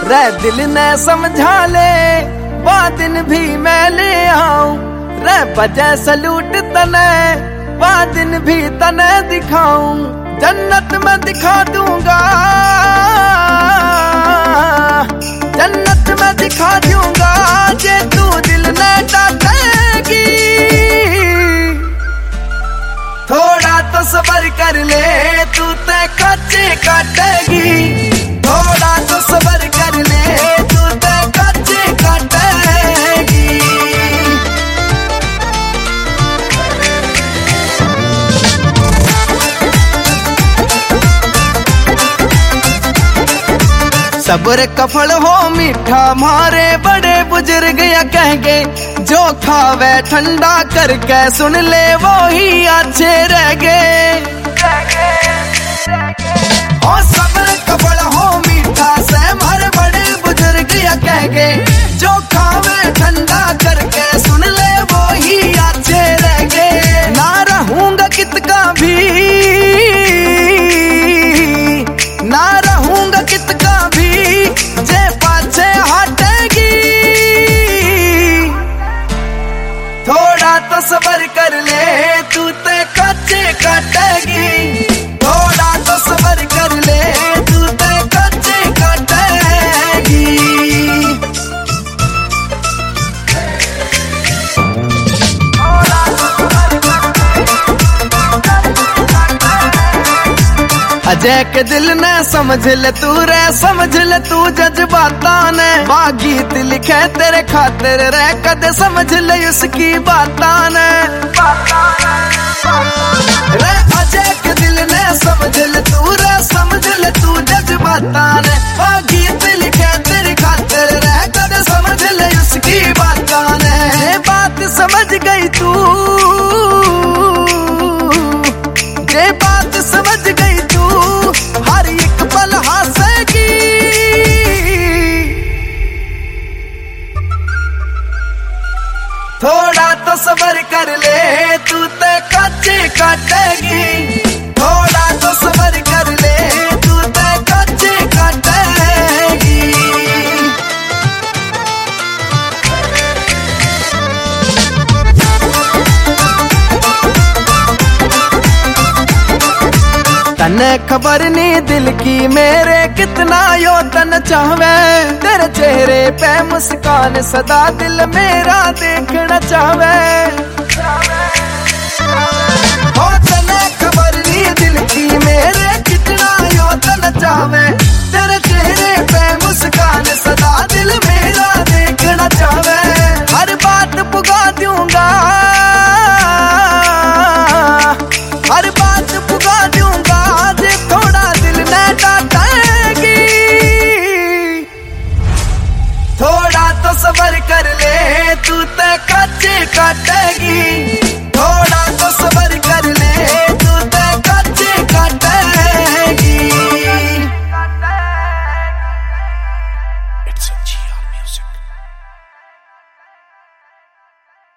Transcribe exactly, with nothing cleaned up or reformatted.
रे दिल ने समझा ले बाद दिन भी मैं ले आऊं रे बजे सलूट तने बाद दिन भी तने दिखाऊं जन्नत में दिखा दूंगा जन्नत में दिखा दूंगा जे तू दिल ने डांटेगी थोड़ा तो सब्र कर ले तू ते कच्चे काटेगी थोड़ा तो सब्र कर ले तू ते कच्चे काटेगी सब्र का फल हो मीठा मारे बड़े बुजुर्ग या कहेंगे जो खावे ठंडा करके सुन ले वो ही अच्छे रह गए और सब्र का फल हो मीठा से मारे बड़े बुजुर्ग या कहेंगे जो खावे ठंडा करके सुन ले वो ही अच्छे रह गए ना रहूंगा कितना भी ना रहूंगा कितना भी जे पाछे हटेगी थोड़ा तो सब्र कर ले तू ते कच्चे काटेगी थोड़ा तो सब्र कर ले तू ते कच्चे काटेगी अजय के दिल ने समझ ले तू रे समझ ले तू जज्बाता ने गीत लिखे तेरे खातिर रे कदे समझ ले उसकी बाता ने रे अजय के दिल ने समझ ले तू रे समझ ले तू जज्बाता ने गीत लिखे तेरे खातिर रे कदे समझ ले उसकी बाता ने बात समझ गई तू ये बात समझ गई तू हर एक पल हंसेगी थोड़ा तो सब्र कर ले तू ते कच्चे काटेगी थोड़ा तो सब्र कर ले तू ते कच्चे काटेगी तने खबर नहीं दिल की मेरे कितना यो तन चाहवे तेरे चेहरे पे मुस्कान सदा दिल मेरा देखना चाहवे हो तने खबर नहीं दिल की मेरे कितना यो तन चाहवे